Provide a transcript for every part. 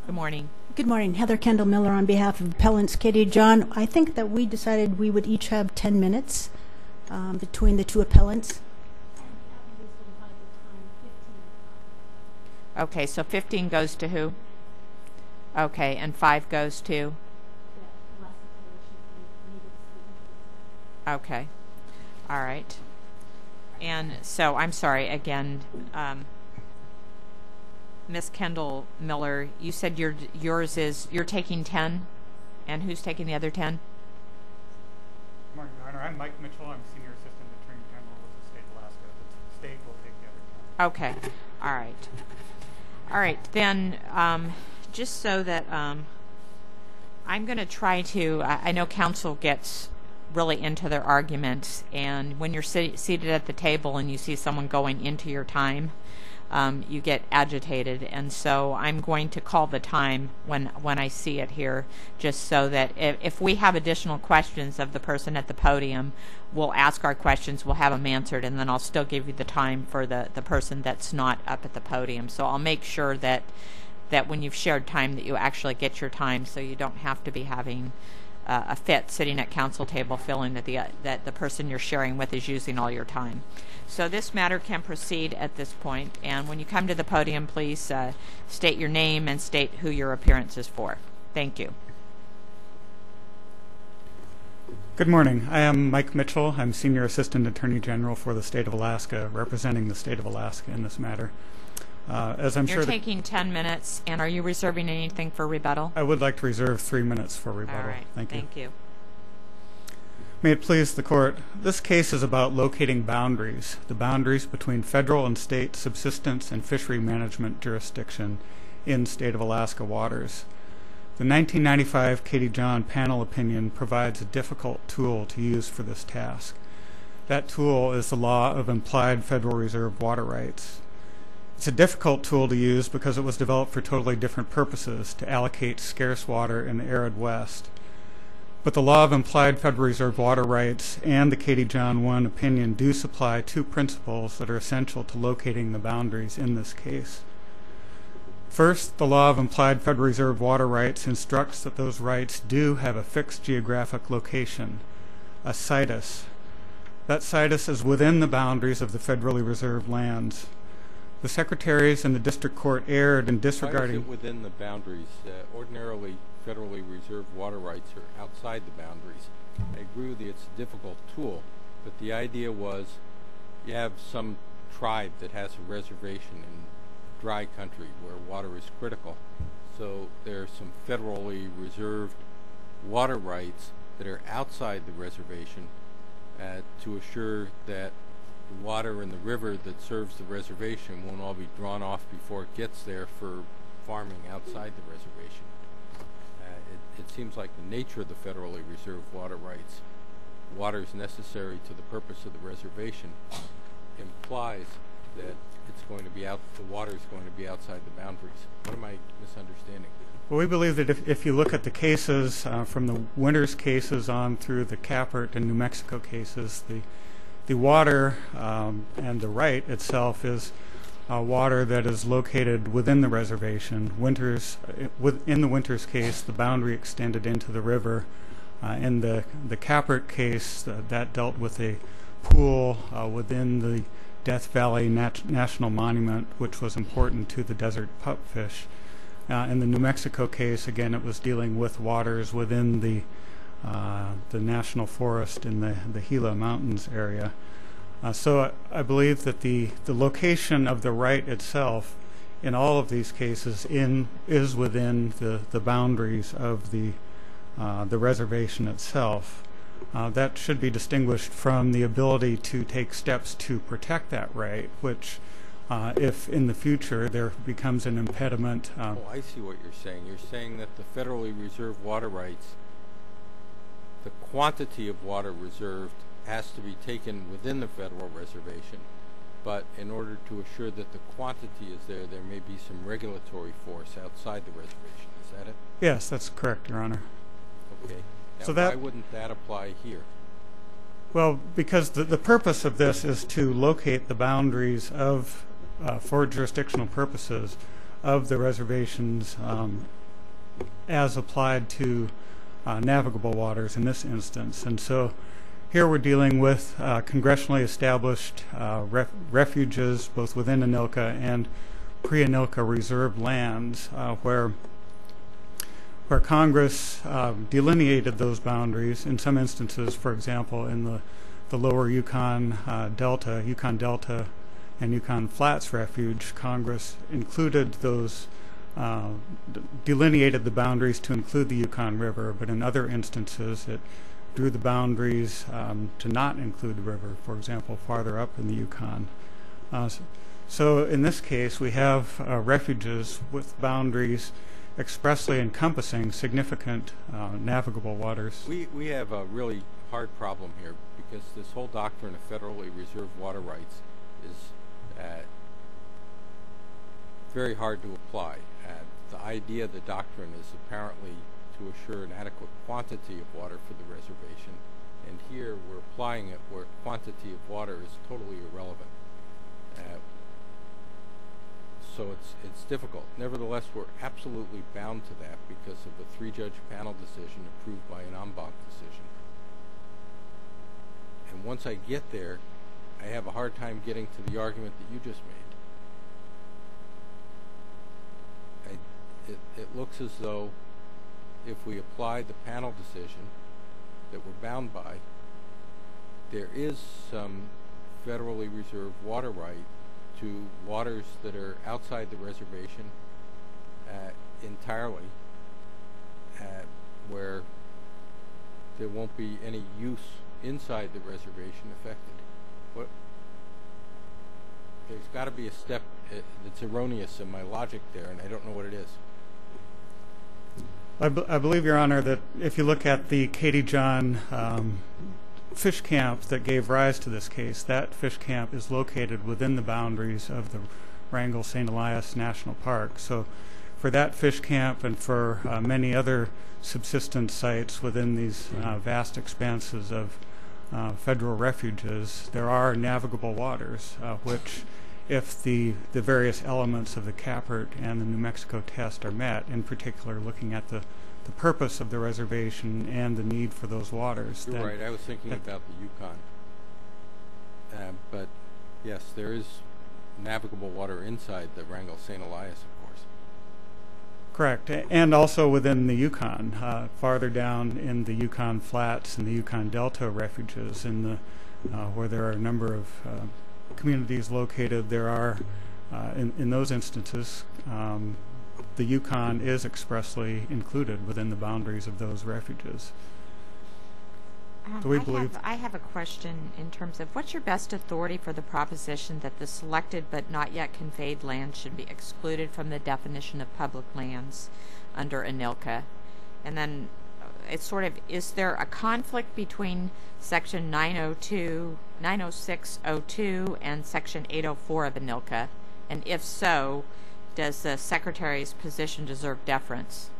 Good morning. Good morning. Heather Kendall Miller on behalf of appellants Katie John. I think that we decided we would each have 10 minutes between the two appellants. Okay, so 15 goes to who? Okay, and 5 goes to? Okay. All right. And so, I'm sorry, again, Ms. Kendall Miller, you said yours is, you're taking 10? And who's taking the other 10? Good morning, Your Honor. I'm Mike Mitchell. I'm Senior Assistant Attorney General with the State of Alaska. The state will take the other 10. Okay. All right. All right. Then, just so that I'm going to try to, I know counsel gets really into their arguments, and when you're seated at the table and you see someone going into your time, you get agitated, and so I'm going to call the time when I see it here, just so that if we have additional questions of the person at the podium, we'll ask our questions, we'll have them answered, and then I'll still give you the time for the person that's not up at the podium. So I'll make sure that when you've shared time that you actually get your time, so you don't have to be having a fit sitting at counsel table feeling that the person you're sharing with is using all your time. So this matter can proceed at this point, and when you come to the podium, please state your name and state who your appearance is for. Thank you. Good morning. I am Mike Mitchell. I'm Senior Assistant Attorney General for the State of Alaska, representing the State of Alaska in this matter. As I'm You're taking 10 minutes, and are you reserving anything for rebuttal? I would like to reserve 3 minutes for rebuttal. All right. Thank you. you. May it please the Court, this case is about locating boundaries, the boundaries between federal and state subsistence and fishery management jurisdiction in State of Alaska waters. The 1995 Katie John panel opinion provides a difficult tool to use for this task. That tool is the law of implied Federal Reserve water rights. It's a difficult tool to use because it was developed for totally different purposes, to allocate scarce water in the arid West. But the law of implied Federal Reserve water rights and the Katie John 1 opinion do supply two principles that are essential to locating the boundaries in this case. First, the law of implied Federal Reserve water rights instructs that those rights do have a fixed geographic location, a situs. That situs is within the boundaries of the federally reserved lands. The secretaries and the district court erred in disregarding... Why is it within the boundaries? Ordinarily, federally reserved water rights are outside the boundaries. I agree with you, it's a difficult tool, but the idea was you have some tribe that has a reservation in dry country where water is critical. So there are some federally reserved water rights that are outside the reservation to assure that the water in the river that serves the reservation won't all be drawn off before it gets there for farming outside the reservation. It seems like the nature of the federally reserved water rights, water is necessary to the purpose of the reservation, implies that it's going to be the water is going to be outside the boundaries. What am I misunderstanding? Well, we believe that if you look at the cases from the Winters cases on through the Capert and New Mexico cases, the water and the right itself is water that is located within the reservation. In the Winters case, the boundary extended into the river. In the Capert case, that dealt with a pool within the Death Valley National Monument, which was important to the desert pupfish. In the New Mexico case, again, it was dealing with waters within the national forest in the Gila Mountains area. So I believe that the location of the right itself in all of these cases is within the boundaries of the reservation itself. That should be distinguished from the ability to take steps to protect that right, which if in the future there becomes an impediment. Oh, I see what you're saying. You're saying that the federally reserved water rights, the quantity of water reserved has to be taken within the federal reservation, but in order to assure that the quantity is there may be some regulatory force outside the reservation. Is that it? Yes, that's correct, Your Honor. Okay. Now, So why wouldn't that apply here? Well, because the purpose of this is to locate the boundaries of, for jurisdictional purposes, of the reservations as applied to navigable waters in this instance. And so here we're dealing with congressionally established refuges both within ANILCA and pre-ANILCA reserved lands where Congress delineated those boundaries in some instances. For example, in the lower Yukon Delta and Yukon Flats Refuge, Congress included those, delineated the boundaries to include the Yukon River, but in other instances it drew the boundaries to not include the river, for example, farther up in the Yukon. So in this case, we have refuges with boundaries expressly encompassing significant navigable waters. We have a really hard problem here because this whole doctrine of federally reserved water rights is very hard to apply. The idea of the doctrine is apparently to assure an adequate quantity of water for the reservation, and here we're applying it where quantity of water is totally irrelevant. So it's difficult. Nevertheless, we're absolutely bound to that because of a 3-judge panel decision approved by an en banc decision. And once I get there, I have a hard time getting to the argument that you just made. It looks as though if we apply the panel decision that we're bound by, there is some federally reserved water right to waters that are outside the reservation entirely, where there won't be any use inside the reservation affected. There's got to be a step that's erroneous in my logic there, and I don't know what it is. I believe, Your Honor, that if you look at the Katie John fish camp that gave rise to this case, that fish camp is located within the boundaries of the Wrangell St. Elias National Park. So for that fish camp and for many other subsistence sites within these vast expanses of federal refuges, there are navigable waters, which, if the various elements of the CAPRT and the New Mexico test are met, in particular looking at the purpose of the reservation and the need for those waters. You're right. I was thinking about the Yukon. But yes, there is navigable water inside the Wrangell St. Elias, of course. Correct. And also within the Yukon, farther down in the Yukon Flats and the Yukon Delta refuges, where there are a number of communities located, there are, in those instances, the Yukon is expressly included within the boundaries of those refuges. I have a question in terms of what's your best authority for the proposition that the selected but not yet conveyed land should be excluded from the definition of public lands under ANILCA? And then it's sort of, is there a conflict between section 90602 and section 804 of ANILCA? And if so, does the Secretary's position deserve deference?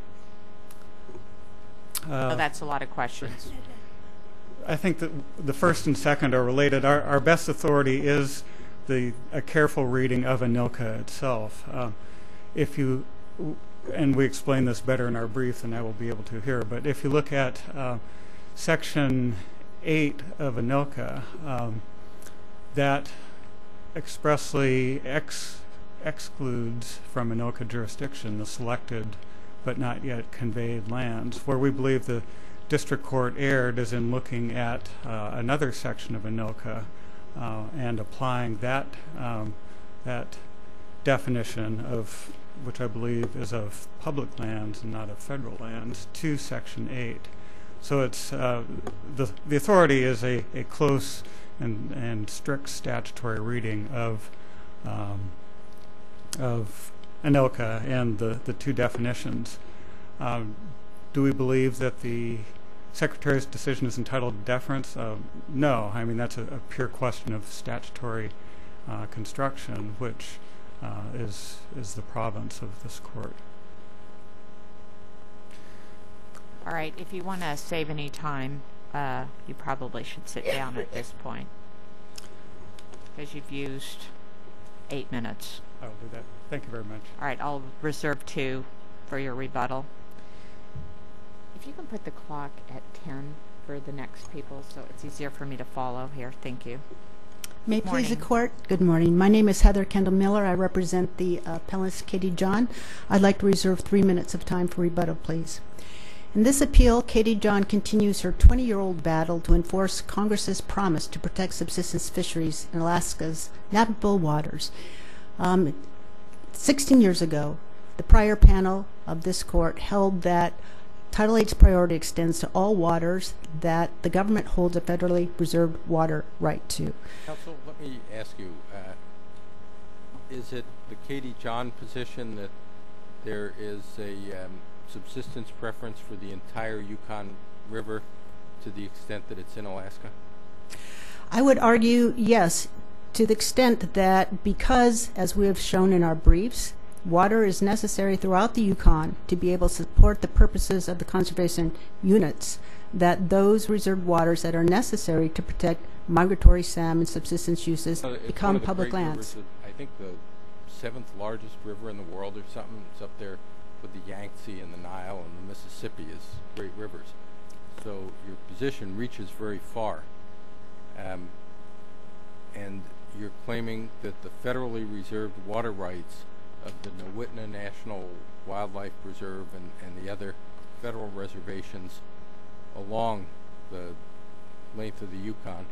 So that's a lot of questions. I think that the first and second are related. Our best authority is a careful reading of ANILCA itself. And we explain this better in our brief than I will be able to here, but if you look at section 8 of ANILCA, that expressly excludes from ANILCA jurisdiction the selected but not yet conveyed lands. Where we believe the district court erred is in looking at another section of ANILCA and applying that definition of, which I believe is of public lands and not of federal lands, to section 8. So it's the authority is a close and strict statutory reading of ANILCA and the two definitions. Do we believe that the Secretary's decision is entitled to deference? No. I mean, that's a pure question of statutory construction, which is the province of this court. All right. If you want to save any time, you probably should sit down at this point because you've used 8 minutes. I will do that. Thank you very much. All right, I'll reserve 2 for your rebuttal. If you can put the clock at 10 for the next people so it's easier for me to follow here. Thank you. May it please the morning. court. Good morning. My name is Heather Kendall Miller. I represent the appellants Katie John. I'd like to reserve 3 minutes of time for rebuttal, please. In this appeal, Katie John continues her 20-year-old battle to enforce Congress's promise to protect subsistence fisheries in Alaska's navigable waters. 16 years ago, the prior panel of this court held that Title VIII's priority extends to all waters that the government holds a federally reserved water right to. Counsel, let me ask you, is it the Katie John position that there is a subsistence preference for the entire Yukon River to the extent that it's in Alaska? I would argue yes, to the extent that because, as we have shown in our briefs, water is necessary throughout the Yukon to be able to support the purposes of the conservation units, that those reserved waters that are necessary to protect migratory salmon subsistence uses It's become one of the public great lands. rivers I think the 7th largest river in the world or something. It's up there with the Yangtze and the Nile and the Mississippi as great rivers. So your position reaches very far. And you're claiming that the federally reserved water rights of the Nowitna National Wildlife Reserve and the other federal reservations along the length of the Yukon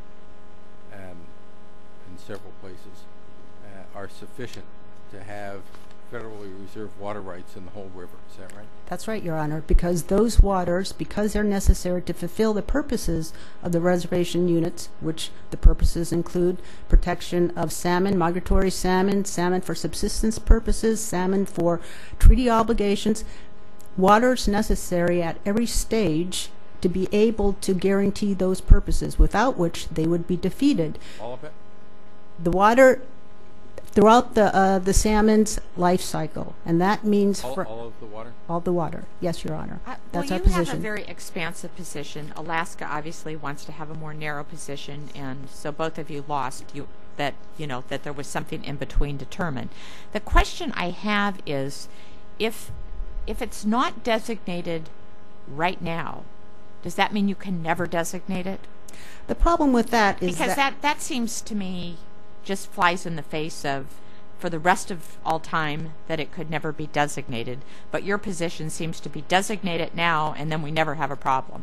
in several places are sufficient to have federally reserved water rights in the whole river. Is that right? That's right, Your Honor, because those waters, because they're necessary to fulfill the purposes of the reservation units, which the purposes include protection of salmon, migratory salmon, salmon for subsistence purposes, salmon for treaty obligations, waters necessary at every stage to be able to guarantee those purposes, without which they would be defeated. All of it? The water throughout the salmon's life cycle, and that means All of the water? all the water. Yes, Your Honor. That's our well, you have a position. very expansive position. Alaska obviously wants to have a more narrow position, and so both of you lost that there was something in between determined. The question I have is, if it's not designated right now, does that mean you can never designate it? The problem with that is Because that seems to me just flies in the face of, for the rest of all time, that it could never be designated. But your position seems to be designate it now, and then we never have a problem.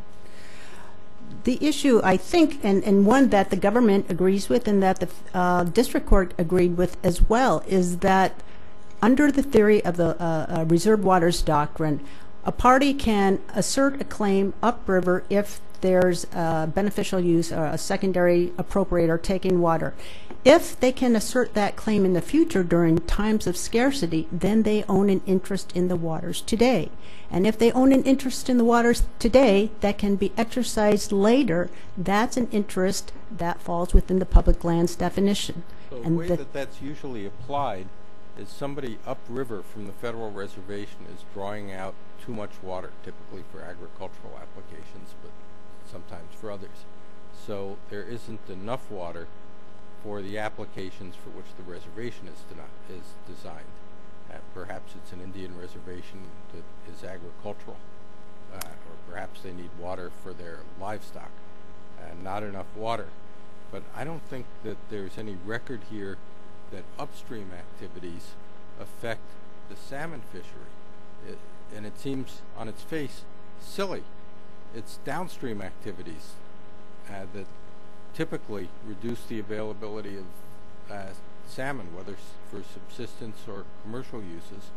the issue, I think, and one that the government agrees with and that the district court agreed with as well, is that under the theory of the reserved waters doctrine, a party can assert a claim upriver if there's beneficial use or a secondary appropriator taking water. If they can assert that claim in the future during times of scarcity, then they own an interest in the waters today. And if they own an interest in the waters today that can be exercised later, that's an interest that falls within the public lands definition. So the And way the- that's usually applied is somebody upriver from the federal reservation is drawing out too much water, typically for agricultural applications, but sometimes for others. So there isn't enough water for the applications for which the reservation is designed. Perhaps it's an Indian reservation that is agricultural, or perhaps they need water for their livestock, and not enough water. But I don't think that there's any record here that upstream activities affect the salmon fishery. And it seems on its face silly. It's downstream activities that typically reduce the availability of salmon, whether for subsistence or commercial uses.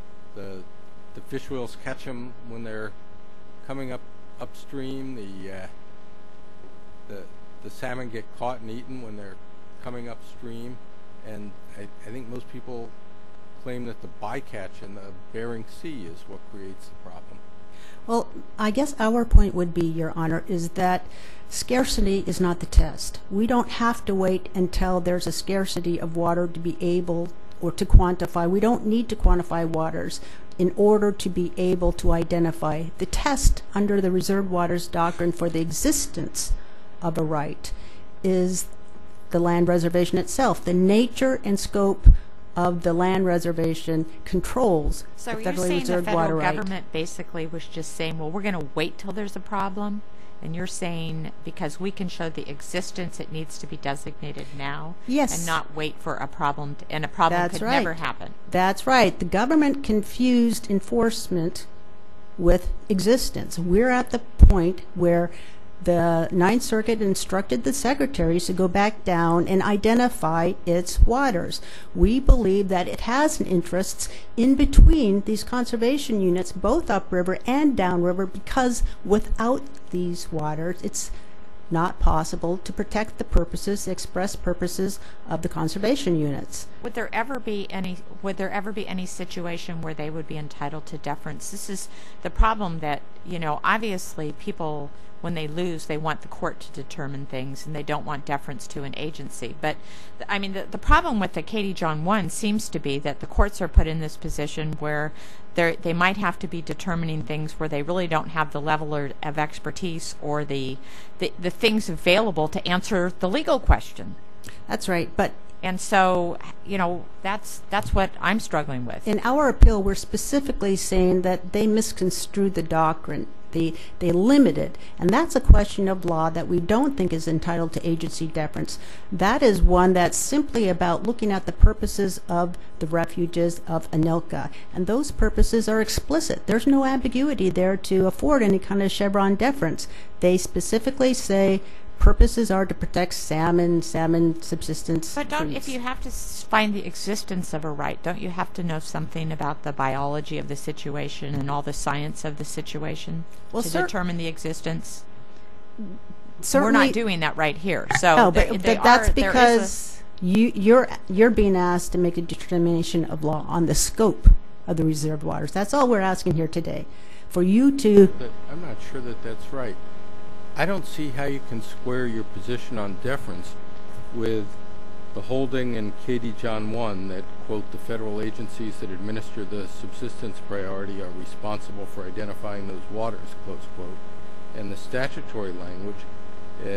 The fish wheels catch them when they're coming upstream. The salmon get caught and eaten when they're coming upstream. And I think most people claim that the bycatch in the Bering Sea is what creates the problem. Well, I guess our point would be, Your Honor, is that scarcity is not the test. We don't have to wait until there's a scarcity of water to be able or to quantify. We don't need to quantify waters in order to be able to identify. The test under the reserved waters doctrine for the existence of a right is the land reservation itself, the nature and scope of the land reservation controls So the you're federally saying the reserved water federal right. government basically was just saying, well, we're going to wait till there's a problem? And you're saying because we can show the existence, it needs to be designated now? Yes. And not wait for a problem, and a problem That's could right. never happen. That's right. The government confused enforcement with existence. We're at the point where the Ninth Circuit instructed the secretaries to go back down and identify its waters. We believe that it has an interest in between these conservation units, both upriver and downriver, because without these waters, it's not possible to protect the purposes, the express purposes of the conservation units. Would there ever be any situation where they would be entitled to deference? This is the problem that, obviously people, when they lose, they want the court to determine things and they don't want deference to an agency. But the problem with the Katie John 1 seems to be that the courts are put in this position where they might have to be determining things where they really don't have the level of expertise or the things available to answer the legal question. That's right. But And so, that's what I'm struggling with. in our appeal, we're specifically saying that they misconstrued the doctrine. They limit it. And that's a question of law that we don't think is entitled to agency deference. That is one that's simply about looking at the purposes of the refuges of ANILCA. And those purposes are explicit. There's no ambiguity there to afford any kind of Chevron deference. They specifically say purposes are to protect salmon subsistence. But if you have to find the existence of a right, don't you have to know something about the biology of the situation and all the science of the situation to determine the existence? We're not doing that right here. So no, but that's because you're being asked to make a determination of law on the scope of the reserved waters. That's all we're asking here today. For you to... But I'm not sure that that's right. I don't see how you can square your position on deference with the holding in Katie John 1 that, quote, the federal agencies that administer the subsistence priority are responsible for identifying those waters, close quote, and the statutory language at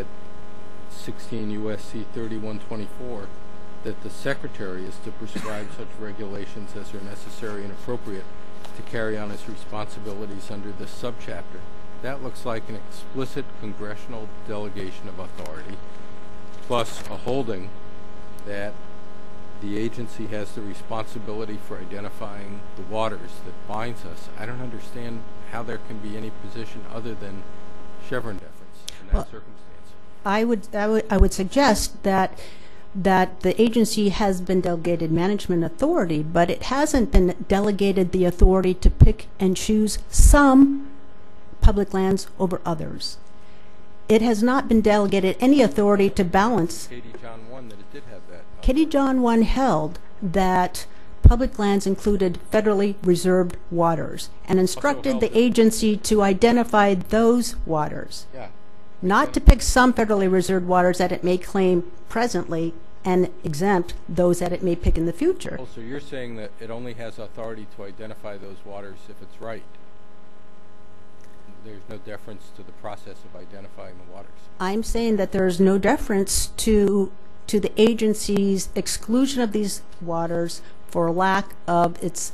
16 U.S.C. 3124 that the Secretary is to prescribe such regulations as are necessary and appropriate to carry on his responsibilities under this subchapter. That looks like an explicit congressional delegation of authority, plus a holding that the agency has the responsibility for identifying the waters that binds us. I don't understand how there can be any position other than Chevron deference in that circumstance. I would suggest that the agency has been delegated management authority, but it hasn't been delegated the authority to pick and choose some public lands over others. It has not been delegated any authority to balance. Katie John 1 that it did have that. Katie John 1 held that public lands included federally reserved waters and instructed the agency to identify those waters. Yeah. Not to pick some federally reserved waters that it may claim presently and exempt those that it may pick in the future. Oh, so you're saying that it only has authority to identify those waters if it's right. There's no deference to the process of identifying the waters. I'm saying that there's no deference to the agency's exclusion of these waters for lack of its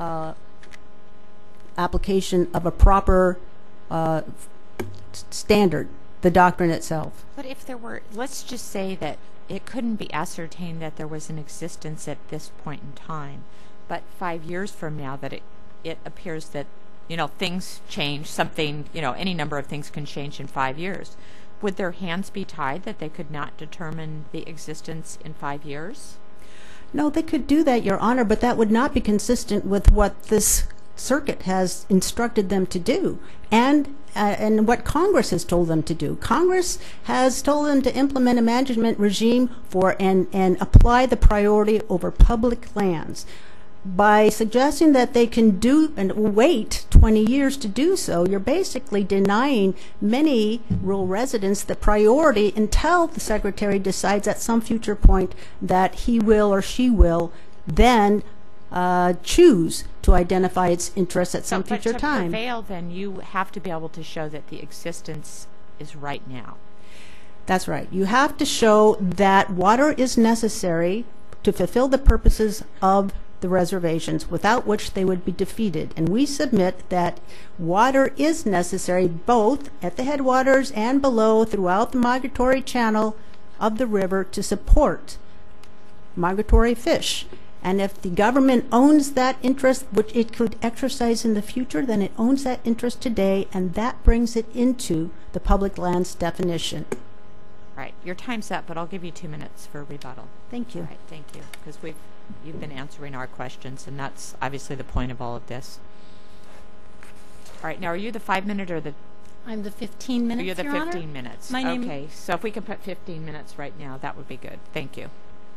application of a proper standard, the doctrine itself. But if there were, let's just say that it couldn't be ascertained that there was an existence at this point in time, but 5 years from now that it appears that things change, something, any number of things can change in 5 years. Would their hands be tied that they could not determine the existence in 5 years? No, they could do that, Your Honor, but that would not be consistent with what this circuit has instructed them to do and what Congress has told them to do. Congress has told them to implement a management regime and apply the priority over public lands. By suggesting that they can do and wait 20 years to do so, you're basically denying many rural residents the priority until the Secretary decides at some future point that he will or she will then choose to identify its interests at some future time. But to prevail, then, you have to be able to show that the existence is right now. That's right. You have to show that water is necessary to fulfill the purposes of the reservations, without which they would be defeated. And we submit that water is necessary both at the headwaters and below throughout the migratory channel of the river to support migratory fish. And if the government owns that interest, which it could exercise in the future, then it owns that interest today, and that brings it into the public lands definition. Right, your time's up, but I'll give you 2 minutes for rebuttal. Thank you. All right, thank you, because you've been answering our questions, and that's obviously the point of all of this. All right, now are you the 5-minute or the? I'm the 15 minutes, You're the Your 15 Honor. minutes. My name- Okay, so if we can put 15 minutes right now, that would be good. Thank you.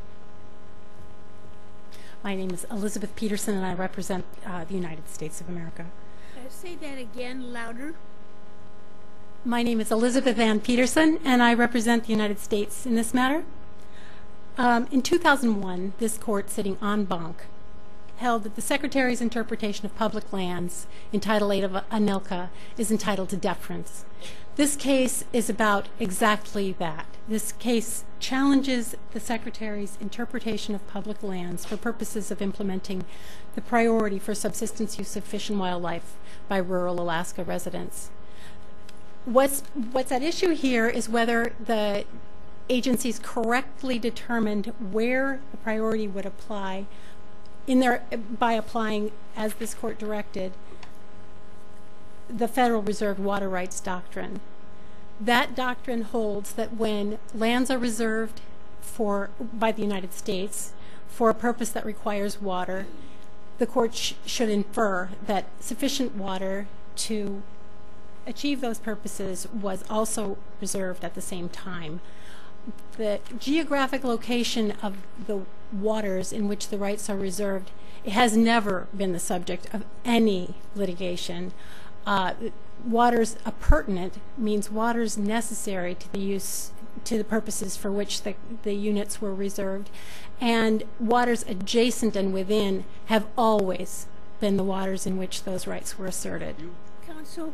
My name is Elizabeth Peterson, and I represent the United States of America. Say that again, louder. My name is Elizabeth Ann Peterson, and I represent the United States in this matter. In 2001, this court, sitting en banc, held that the Secretary's interpretation of public lands in Title 8 of ANILCA is entitled to deference. This case is about exactly that. This case challenges the Secretary's interpretation of public lands for purposes of implementing the priority for subsistence use of fish and wildlife by rural Alaska residents. What's at issue here is whether the agencies correctly determined where the priority would apply by applying, as this court directed, the Federal Reserve Water Rights Doctrine. That doctrine holds that when lands are reserved by the United States for a purpose that requires water, the court should infer that sufficient water to achieve those purposes was also reserved at the same time. The geographic location of the waters in which the rights are reserved, it has never been the subject of any litigation. Waters appurtenant means waters necessary to the purposes for which the units were reserved, and waters adjacent and within have always been the waters in which those rights were asserted. Counsel,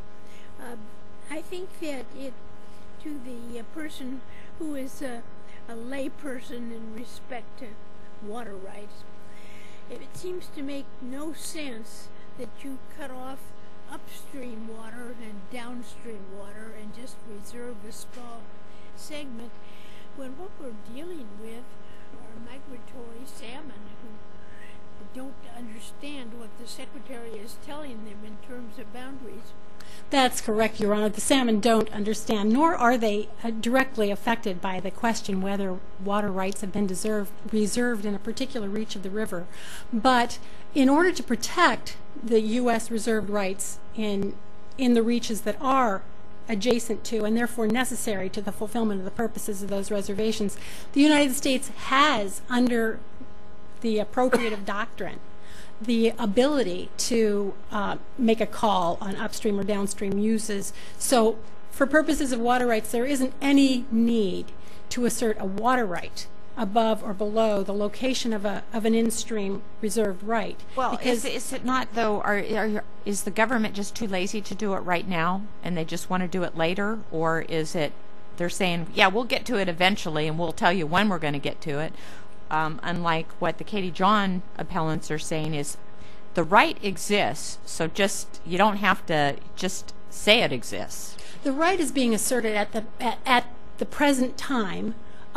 I think that to the person who is a lay person in respect to water rights, it seems to make no sense that you cut off upstream water and downstream water and just reserve a small segment when what we're dealing with are migratory salmon who don't understand what the Secretary is telling them in terms of boundaries. That's correct, Your Honor. The salmon don't understand, nor are they directly affected by the question whether water rights have been reserved in a particular reach of the river. But in order to protect the U.S. reserved rights in the reaches that are adjacent to and therefore necessary to the fulfillment of the purposes of those reservations, the United States has, under the appropriative doctrine, the ability to make a call on upstream or downstream uses. So for purposes of water rights, there isn't any need to assert a water right above or below the location of an in-stream reserved right. Well, is it not, though, is the government just too lazy to do it right now and they just want to do it later? Or is it they're saying, yeah, we'll get to it eventually and we'll tell you when we're going to get to it? Unlike what the Katie John appellants are saying is the right exists, so you don't have to just say it exists. The right is being asserted at the present time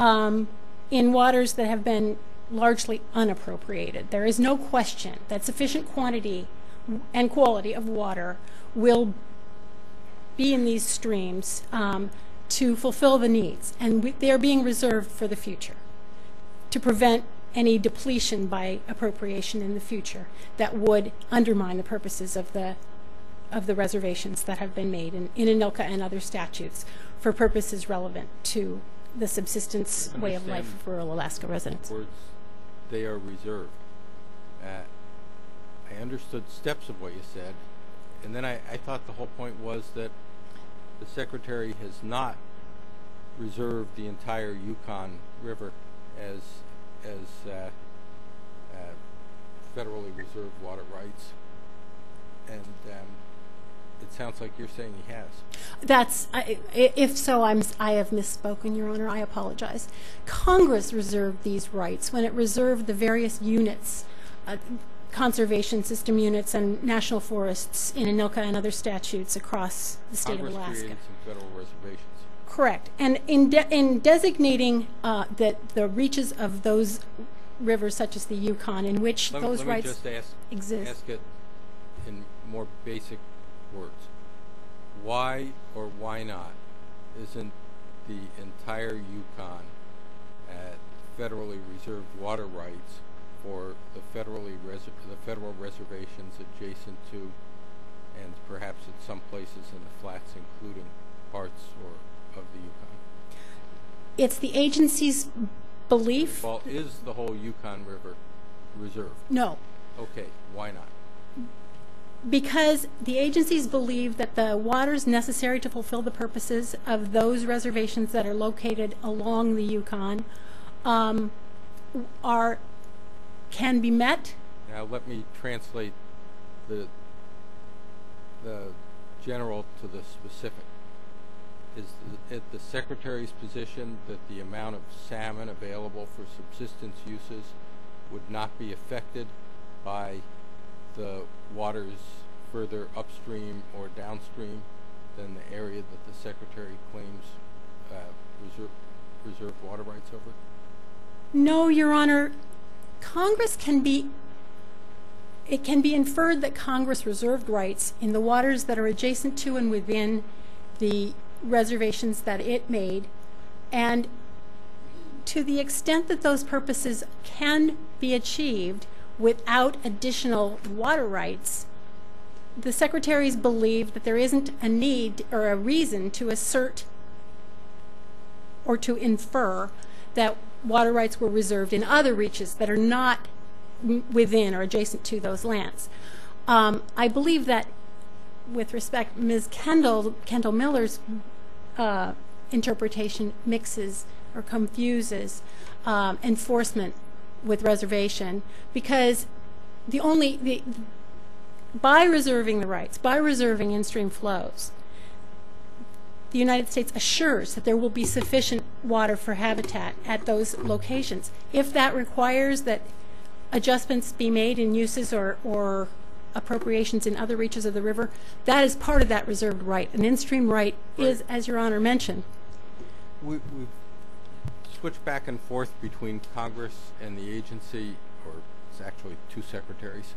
in waters that have been largely unappropriated. There is no question that sufficient quantity and quality of water will be in these streams to fulfill the needs, and they are being reserved for the future, to prevent any depletion by appropriation in the future that would undermine the purposes of the reservations that have been made in ANILCA and other statutes for purposes relevant to the subsistence way of life of rural Alaska residents. Words, they are reserved. I understood steps of what you said, and then I thought the whole point was that the Secretary has not reserved the entire Yukon River as federally reserved water rights, and it sounds like you're saying he has. If so, I have misspoken, Your Honor. I apologize. Congress reserved these rights when it reserved the various units, conservation system units and national forests in ANILCA and other statutes across the state of Alaska. Congress created some federal reservations. Correct. And in designating the reaches of those rivers, such as the Yukon, in which those rights exist. Ask it in more basic words. Why or why not isn't the entire Yukon at federally reserved water rights for the federal reservations adjacent to, and perhaps at some places in the flats, including parts of the Yukon? It's the agency's belief. Well, is the whole Yukon River reserved? No. Okay, why not? Because the agencies believe that the waters necessary to fulfill the purposes of those reservations that are located along the Yukon can be met. Now let me translate the general to the specific. Is it the Secretary's position that the amount of salmon available for subsistence uses would not be affected by the waters further upstream or downstream than the area that the Secretary claims reserved water rights over? No, Your Honor. It can be inferred that Congress reserved rights in the waters that are adjacent to and within the reservations that it made, and to the extent that those purposes can be achieved without additional water rights, the secretaries believe that there isn't a need or a reason to assert or to infer that water rights were reserved in other reaches that are not within or adjacent to those lands. I believe that, with respect, Ms. Kendall Miller's interpretation mixes or confuses enforcement with reservation, because by reserving the rights, by reserving in-stream flows, the United States assures that there will be sufficient water for habitat at those locations. If that requires that adjustments be made in uses or appropriations in other reaches of the river, that is part of that reserved right. An in-stream right is, as Your Honor mentioned. We've switched back and forth between Congress and the agency, or it's actually two secretaries,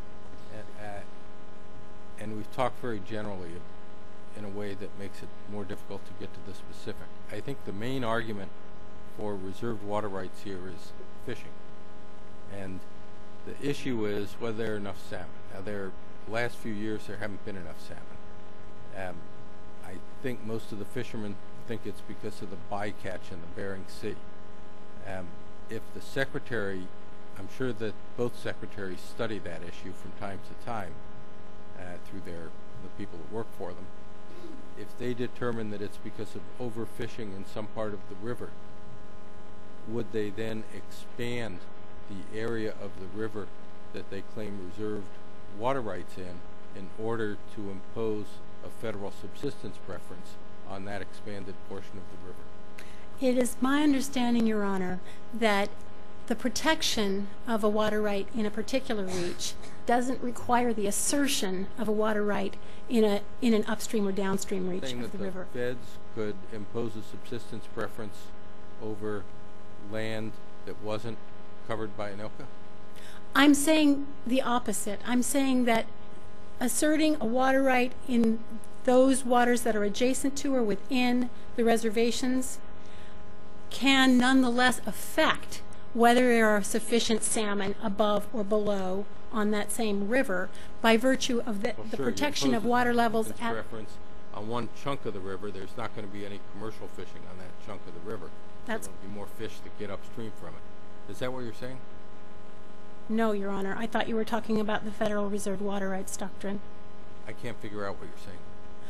and we've talked very generally in a way that makes it more difficult to get to the specific. I think the main argument for reserved water rights here is fishing, and the issue is whether there are enough salmon. Now, the last few years there haven't been enough salmon. I think most of the fishermen think it's because of the bycatch in the Bering Sea. If the Secretary, I'm sure that both secretaries study that issue from time to time through the people that work for them. If they determine that it's because of overfishing in some part of the river, would they then expand the area of the river that they claim reserved water rights in order to impose a federal subsistence preference on that expanded portion of the river? It is my understanding, Your Honor, that the protection of a water right in a particular reach doesn't require the assertion of a water right in an upstream or downstream reach of the river. The feds could impose a subsistence preference over land that wasn't covered by ANILCA? I'm saying the opposite. I'm saying that asserting a water right in those waters that are adjacent to or within the reservations can nonetheless affect whether there are sufficient salmon above or below on that same river by virtue of the protection of water levels at reference on one chunk of the river. There's not going to be any commercial fishing on that chunk of the river. There'll be more fish that get upstream from it. Is that what you're saying? No, Your Honor. I thought you were talking about the Federal Reserved Water Rights Doctrine. I can't figure out what you're saying.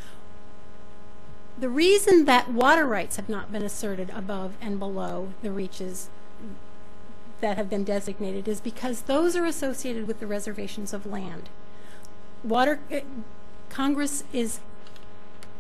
The reason that water rights have not been asserted above and below the reaches that have been designated is because those are associated with the reservations of land. Congress is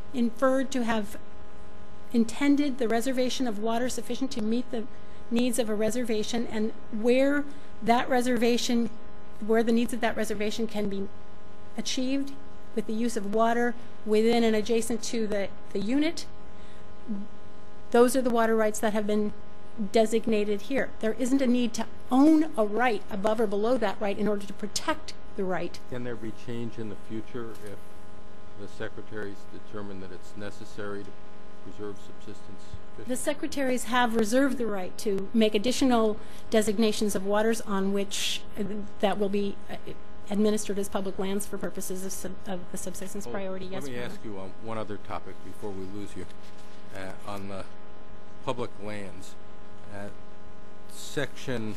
inferred to have intended the reservation of water sufficient to meet the needs of a reservation, and where that reservation, where the needs of that reservation can be achieved with the use of water within and adjacent to the unit, those are the water rights that have been designated here. There isn't a need to own a right above or below that right in order to protect the right. Can there be change in the future if the secretaries determine that it's necessary to preserve subsistence fisheries? The secretaries have reserved the right to make additional designations of waters on which that will be administered as public lands for purposes of the subsistence priority. Yes, let me ask you on one other topic before we lose you. On the public lands, section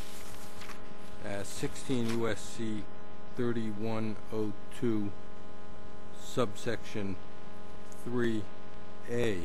16 USC 3102 subsection 3A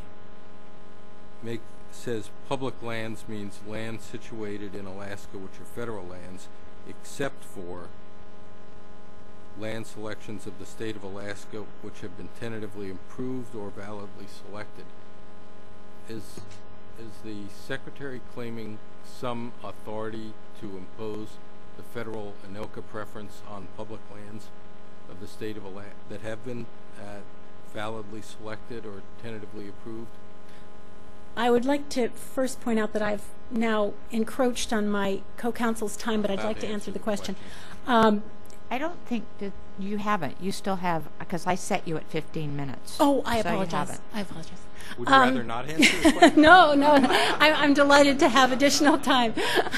says public lands means land situated in Alaska which are federal lands, except for land selections of the state of Alaska which have been tentatively approved or validly selected. Is the secretary claiming some authority to impose the federal ANILCA preference on public lands of the state of Alaska that have been validly selected or tentatively approved? I would like to first point out that I've now encroached on my co-counsel's time, but I'd like to answer the question. I don't think that you haven't. You still have, because I set you at 15 minutes. Oh, I so you apologize. haven't. I apologize. Would you rather not answer the question? No. I'm delighted to have additional time.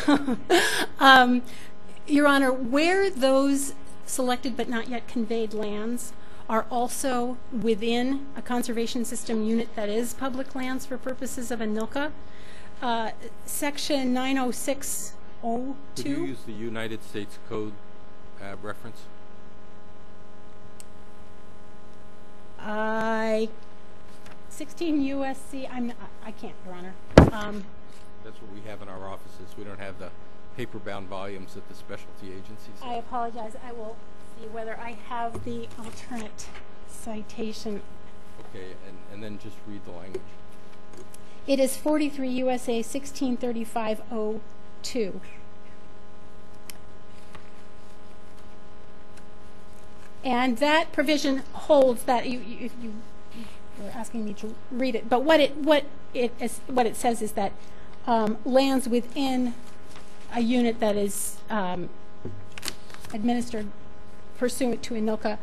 Your Honor, where those selected but not yet conveyed lands are also within a conservation system unit that is public lands for purposes of ANILCA, section 90602. Could you use the United States Code reference? 16 USC. I can't, Your Honor. That's what we have in our offices. We don't have the paper-bound volumes that the specialty agencies have. I apologize. I will see whether I have the alternate citation. Okay, and then just read the language. It is 43 USA 1635-02. And that provision holds that if you were asking me to read it, but what it says is that lands within a unit that is administered pursuant to ANILCA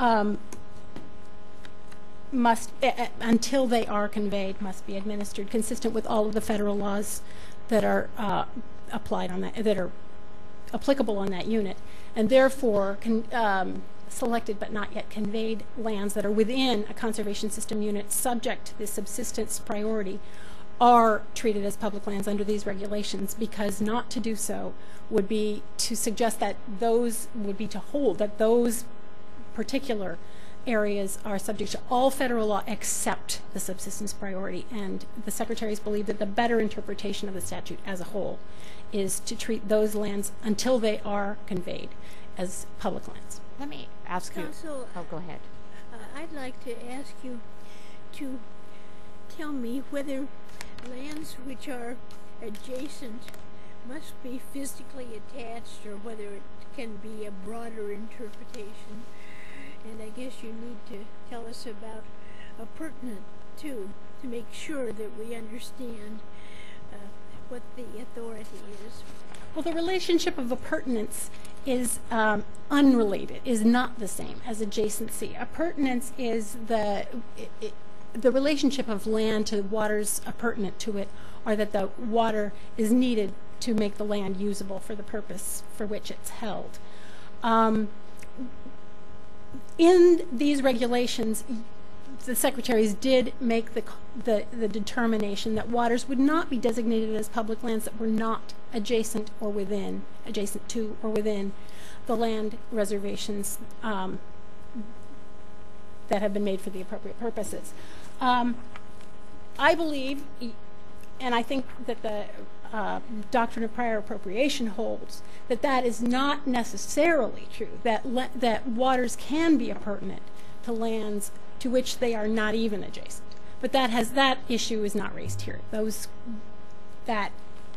must, until they are conveyed, must be administered consistent with all of the federal laws that are applied on that, that are applicable on that unit, and therefore selected but not yet conveyed lands that are within a conservation system unit subject to the subsistence priority are treated as public lands under these regulations, because not to do so would be to suggest that those would be to hold that those particular areas are subject to all federal law except the subsistence priority. And the secretaries believe that the better interpretation of the statute as a whole is to treat those lands until they are conveyed as public lands. Let me ask you. Counsel, Oh, go ahead. I'd like to ask you to tell me whether lands which are adjacent must be physically attached or whether it can be a broader interpretation. And I guess you need to tell us about appurtenant too, to make sure that we understand what the authority is. Well, the relationship of appurtenance is unrelated, is not the same as adjacency. Appurtenance is the relationship of land to waters appurtenant to it, or that the water is needed to make the land usable for the purpose for which it's held. In these regulations, the secretaries did make the determination that waters would not be designated as public lands that were not adjacent to or within the land reservations that have been made for the appropriate purposes. I believe, and I think that the doctrine of prior appropriation holds, that is not necessarily true, that waters can be appurtenant to lands to which they are not even adjacent. But that issue is not raised here. That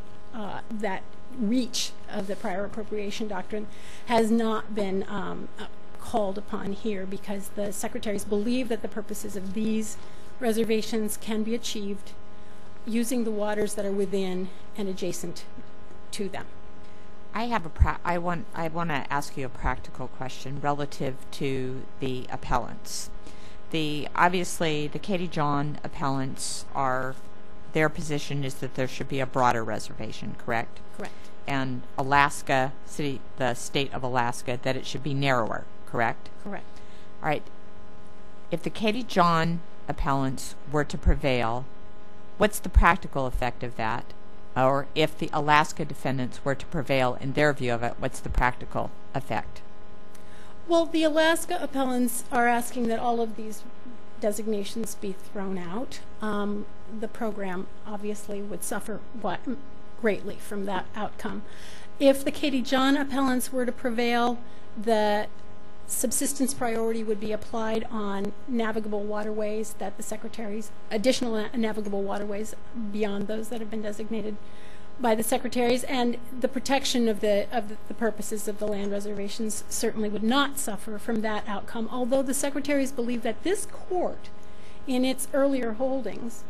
reach of the prior appropriation doctrine has not been called upon here, because the secretaries believe that the purposes of these reservations can be achieved using the waters that are within and adjacent to them. I want to ask you a practical question relative to the appellants. Obviously the Katie John appellants their position is that there should be a broader reservation, correct? Correct. And the state of Alaska, that it should be narrower, correct? Correct. All right. If the Katie John appellants were to prevail, what's the practical effect of that? Or if the Alaska defendants were to prevail in their view of it, what's the practical effect? Well, the Alaska appellants are asking that all of these designations be thrown out. The program obviously would suffer greatly from that outcome. If the Katie John appellants were to prevail, the subsistence priority would be applied on navigable waterways that the secretaries, additional navigable waterways beyond those that have been designated by the secretaries, and the protection of the purposes of the land reservations certainly would not suffer from that outcome, although the secretaries believe that this court, in its earlier holdings,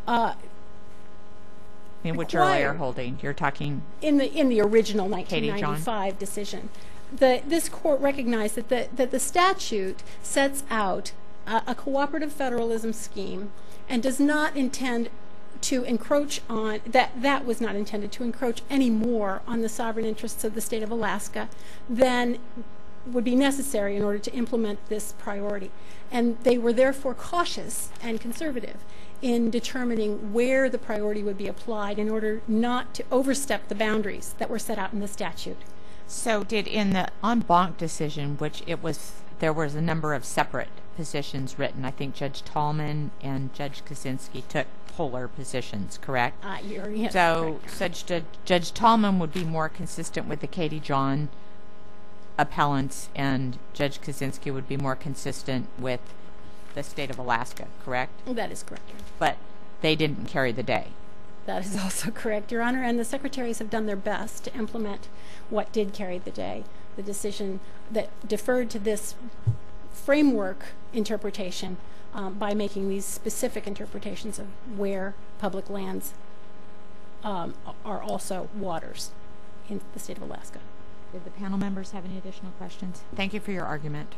in which earlier holding? You're talking in the original Katie John? 1995 decision. This court recognized that the statute sets out a cooperative federalism scheme and does not intend to encroach on that was not intended to encroach any more on the sovereign interests of the state of Alaska than would be necessary in order to implement this priority. And they were therefore cautious and conservative in determining where the priority would be applied in order not to overstep the boundaries that were set out in the statute. So in the en banc decision, which there was a number of separate positions written. I think Judge Tallman and Judge Kaczynski took polar positions, correct? Yes, so correct. Judge Tallman would be more consistent with the Katie John appellants, and Judge Kaczynski would be more consistent with the state of Alaska, correct? That is correct. But they didn't carry the day. That is also correct, Your Honor, and the secretaries have done their best to implement what did carry the day. The decision that deferred to this framework interpretation by making these specific interpretations of where public lands are also waters in the state of Alaska. Did the panel members have any additional questions? Thank you for your argument.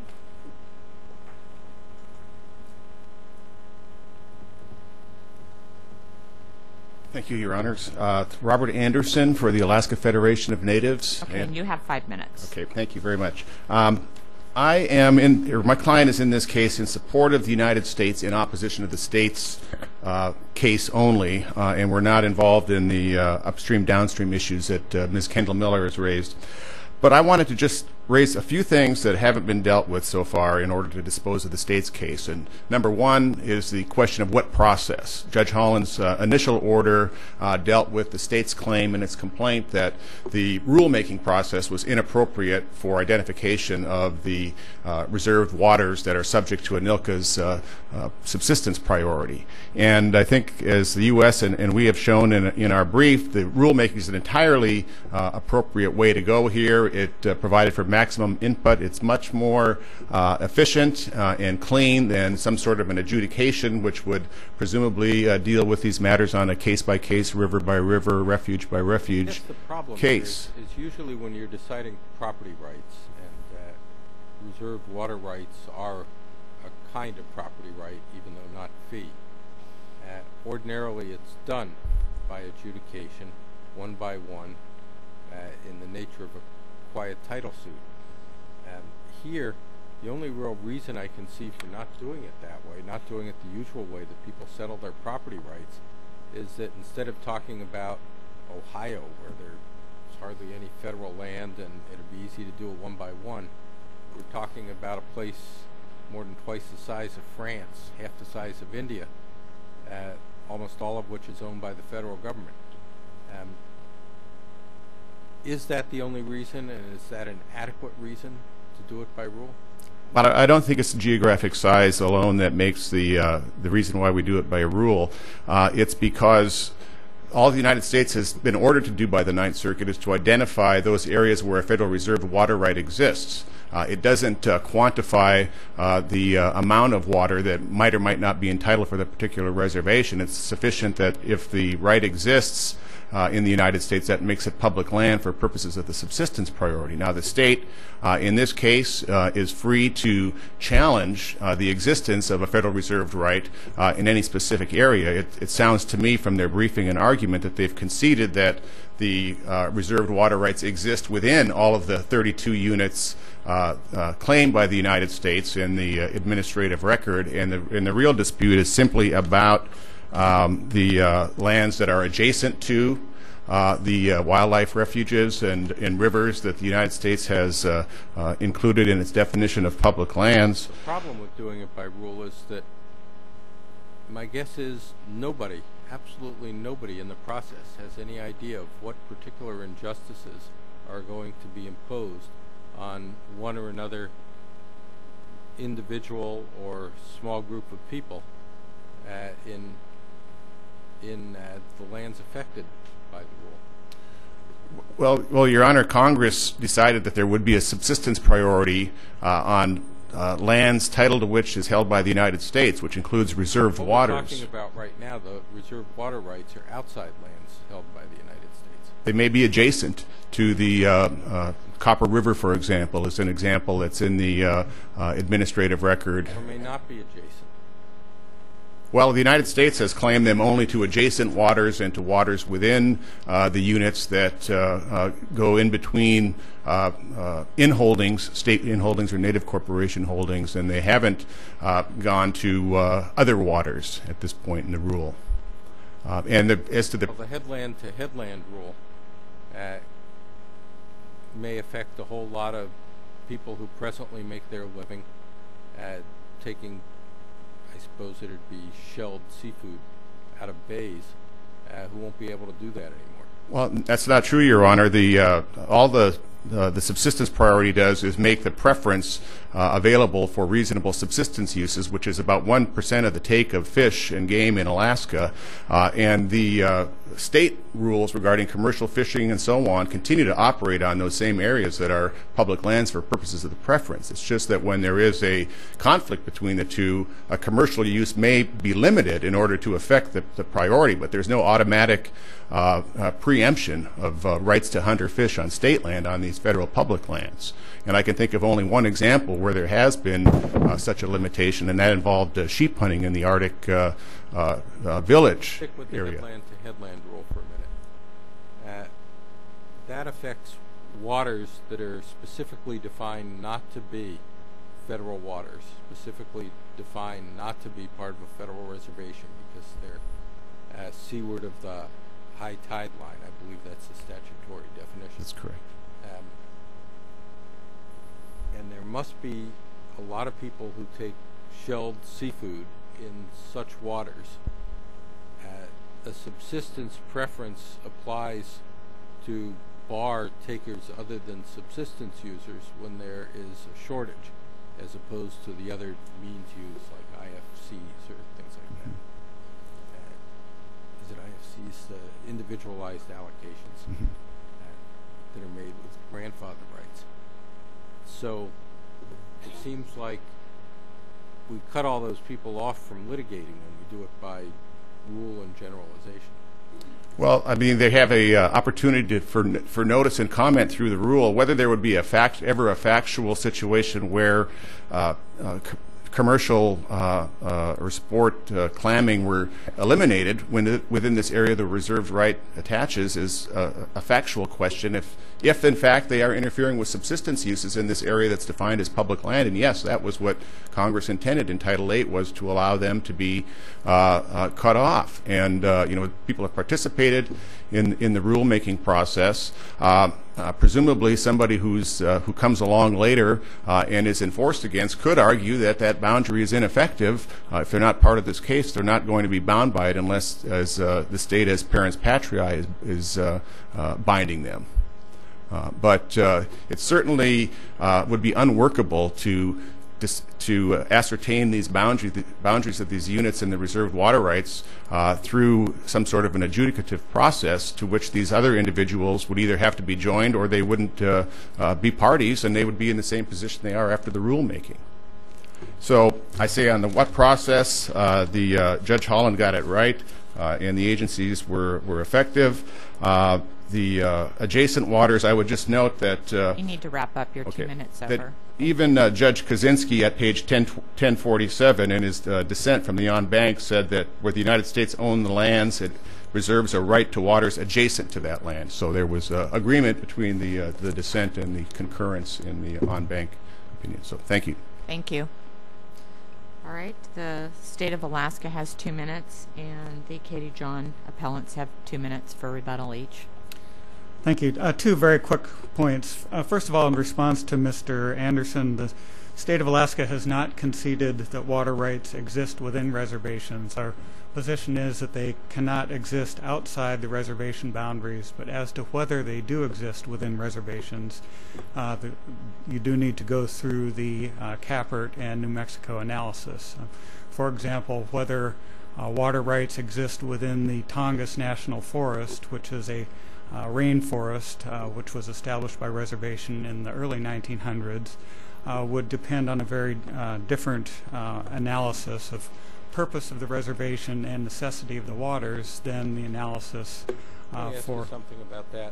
Thank you, Your Honors. Robert Anderson for the Alaska Federation of Natives. Okay, and you have 5 minutes. Okay, thank you very much. My client is in this case in support of the United States in opposition to the state's case only, and we're not involved in the upstream-downstream issues that Ms. Kendall Miller has raised. But I wanted to just raise a few things that haven't been dealt with so far in order to dispose of the state's case. And number one is the question of what process. Judge Holland's initial order dealt with the state's claim and its complaint that the rulemaking process was inappropriate for identification of the reserved waters that are subject to ANILCA's subsistence priority. And I think as the U.S. and we have shown in our brief, the rulemaking is an entirely appropriate way to go here. It provided for maximum input. It's much more efficient and clean than some sort of an adjudication, which would presumably deal with these matters on a case-by-case, river-by-river, refuge-by-refuge the problem case. Is usually when you're deciding property rights, and reserved water rights are a kind of property right, even though not fee. Ordinarily, it's done by adjudication, one by one, in the nature of a quiet title suit. Here, the only real reason I can see for not doing it that way, not doing it the usual way that people settle their property rights, is that instead of talking about Ohio, where there's hardly any federal land and it'd be easy to do it one by one, we're talking about a place more than twice the size of France, half the size of India, almost all of which is owned by the federal government. Is that the only reason, and is that an adequate reason to do it by rule? But I don't think it's the geographic size alone that makes the reason why we do it by a rule. It's because all the United States has been ordered to do by the Ninth Circuit is to identify those areas where a Federal Reserve water right exists. It doesn't quantify the amount of water that might or might not be entitled for the particular reservation. It's sufficient that if the right exists in the United States, that makes it public land for purposes of the subsistence priority. Now, the state, in this case, is free to challenge the existence of a Federal Reserve right in any specific area. It sounds to me from their briefing and argument that they've conceded that the reserved water rights exist within all of the 32 units claimed by the United States in the administrative record, and the real dispute is simply about the lands that are adjacent to the wildlife refuges and rivers that the United States has included in its definition of public lands. The problem with doing it by rule is that my guess is nobody, absolutely nobody in the process has any idea of what particular injustices are going to be imposed on one or another individual or small group of people in the lands affected by the rule. Well, Your Honor, Congress decided that there would be a subsistence priority on lands title to which is held by the United States, which includes reserved waters. What we're talking about right now, the reserved water rights are outside lands held by the United States. They may be adjacent to the Copper River, for example, is an example that's in the administrative record. Or may not be adjacent. Well, the United States has claimed them only to adjacent waters and to waters within the units that go in between in-holdings, state in-holdings or native corporation holdings, and they haven't gone to other waters at this point in the rule. As to the headland to headland rule may affect a whole lot of people who presently make their living taking, I suppose it would be shelled seafood out of bays, who won't be able to do that anymore. Well, that's not true, Your Honor. All the subsistence priority does is make the preference available for reasonable subsistence uses, which is about 1% of the take of fish and game in Alaska. And the state rules regarding commercial fishing and so on continue to operate on those same areas that are public lands for purposes of the preference. It's just that when there is a conflict between the two, a commercial use may be limited in order to affect the priority, but there's no automatic preemption of rights to hunt or fish on state land on these federal public lands. And I can think of only one example where there has been such a limitation, and that involved sheep hunting in the Arctic village Stick with the area. headland to headland rule for a minute. That affects waters that are specifically defined not to be federal waters, specifically defined not to be part of a federal reservation because they're seaward of the high tide line. I believe that's the statutory definition. That's correct. And there must be a lot of people who take shelled seafood in such waters. A subsistence preference applies to bar takers other than subsistence users when there is a shortage, as opposed to the other means used like IFCs or things like that. Is it IFCs? The individualized allocations that are made with grandfather rights. So it seems like we cut all those people off from litigating when we do it by rule and generalization. Well, I mean, they have a opportunity for notice and comment through the rule. Whether there would be ever a factual situation where commercial or sport clamming were eliminated within this area the reserved right attaches is a factual question. If in fact they are interfering with subsistence uses in this area that's defined as public land, and yes, that was what Congress intended in Title VIII, was to allow them to be cut off. And people have participated in the rulemaking process. Presumably somebody who comes along later and is enforced against could argue that that boundary is ineffective. If they're not part of this case, they're not going to be bound by it unless as the state as parents patriae is binding them. But it certainly would be unworkable to ascertain these boundaries of these units and the reserved water rights through some sort of an adjudicative process to which these other individuals would either have to be joined or they wouldn't be parties, and they would be in the same position they are after the rulemaking. So I say on the what process, Judge Holland got it right, and the agencies were effective. The adjacent waters, I would just note that You need to wrap up. Your 2 minutes that over. even Judge Kaczynski at page 1047 in his dissent from the en banc said that where the United States owned the lands, it reserves a right to waters adjacent to that land. So there was agreement between the dissent and the concurrence in the en banc opinion. So thank you. Thank you. All right. The state of Alaska has 2 minutes, and the Katie John appellants have 2 minutes for rebuttal each. Thank you. Two very quick points. First of all, in response to Mr. Anderson, the state of Alaska has not conceded that water rights exist within reservations. Our position is that they cannot exist outside the reservation boundaries, but as to whether they do exist within reservations, you do need to go through the Capert and New Mexico analysis. For example, whether water rights exist within the Tongass National Forest, which is a rainforest which was established by reservation in the early 1900s, would depend on a very different analysis of purpose of the reservation and necessity of the waters than the analysis Let me ask you something about that.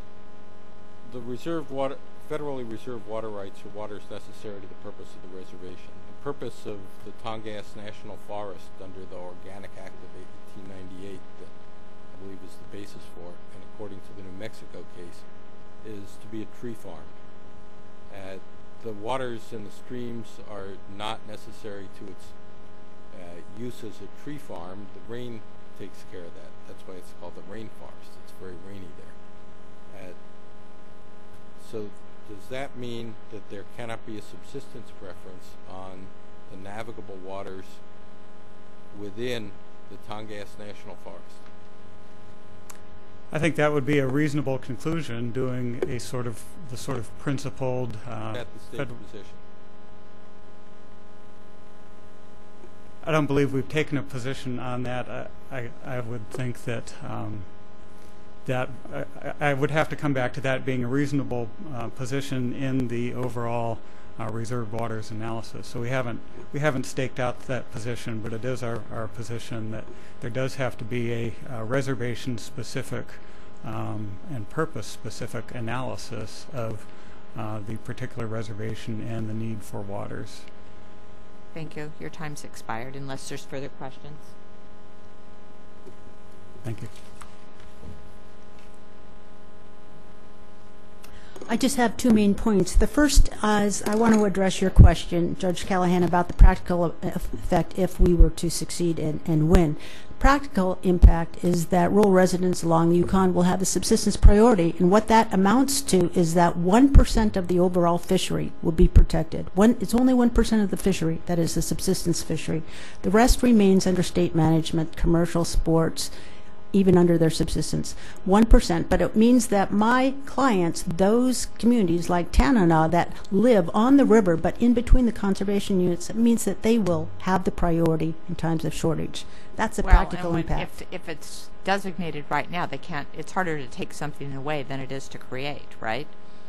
The federally reserved water rights are waters necessary to the purpose of the reservation. The purpose of the Tongass National Forest under the Organic Act of 1898 that I believe is the basis for it, and according to the New Mexico case, is to be a tree farm. The waters in the streams are not necessary to its use as a tree farm. The rain takes care of that. That's why it's called the rainforest. It's very rainy there. So does that mean that there cannot be a subsistence preference on the navigable waters within the Tongass National Forest? I think that would be a reasonable conclusion, doing a sort of principled. Is that the state's position? I don't believe we've taken a position on that. I would think that that I would have to come back to that being a reasonable position in the overall reserved waters analysis. So we haven't staked out that position, but it is our position that there does have to be a reservation-specific and purpose-specific analysis of the particular reservation and the need for waters. Thank you. Your time's expired unless there's further questions. Thank you. I just have two main points. The first is I want to address your question, Judge Callahan, about the practical effect if we were to succeed and win. Practical impact is that rural residents along the Yukon will have a subsistence priority, and what that amounts to is that 1% of the overall fishery will be protected. It's only 1% of the fishery that is the subsistence fishery. The rest remains under state management, commercial, sports, even under their subsistence, 1%. But it means that my clients, those communities like Tanana that live on the river but in between the conservation units, it means that they will have the priority in times of shortage. That's a practical impact. If it's designated right now, they can't. It's harder to take something away than it is to create, right?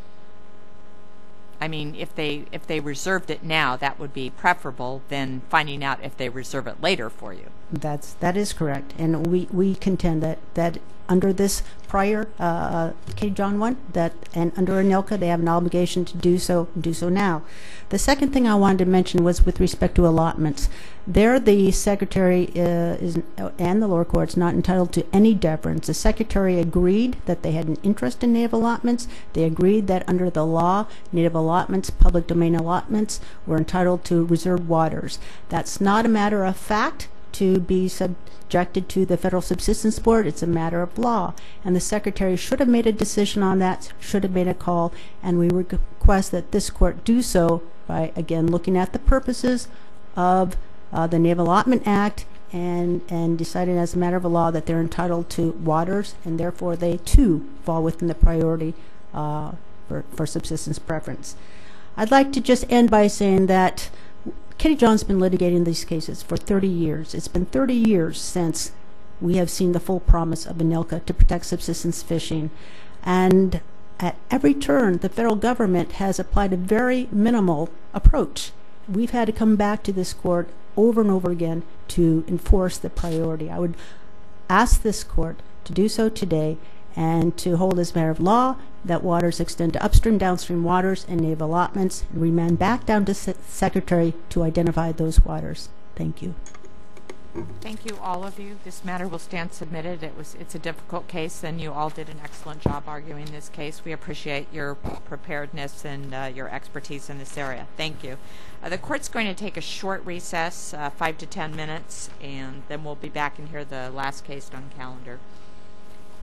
I mean, if they reserved it now, that would be preferable than finding out if they reserve it later for you. That is correct, and we contend that under this prior K. John 1, and under ANILCA, they have an obligation to do so now. The second thing I wanted to mention was with respect to allotments. There, the Secretary and the lower court's not entitled to any deference. The Secretary agreed that they had an interest in native allotments. They agreed that under the law, native allotments, public domain allotments, were entitled to reserved waters. That's not a matter of fact to be subjected to the Federal Subsistence Board. It's a matter of law, and the Secretary should have made a decision on that, should have made a call, and we request that this court do so by, again, looking at the purposes of the Native Allotment Act and deciding as a matter of law that they're entitled to waters, and therefore they too fall within the priority for subsistence preference. I'd like to just end by saying that Kitty John's been litigating these cases for 30 years. It's been 30 years since we have seen the full promise of ANILCA to protect subsistence fishing. And at every turn, the federal government has applied a very minimal approach. We've had to come back to this court over and over again to enforce the priority. I would ask this court to do so today and to hold as a matter of law that waters extend to upstream, downstream waters and naval allotments, and remand back down to Secretary to identify those waters. Thank you. Thank you, all of you. This matter will stand submitted. It's a difficult case, and you all did an excellent job arguing this case. We appreciate your preparedness and your expertise in this area. Thank you. The court's going to take a short recess, 5 to 10 minutes, and then we'll be back and hear the last case on calendar.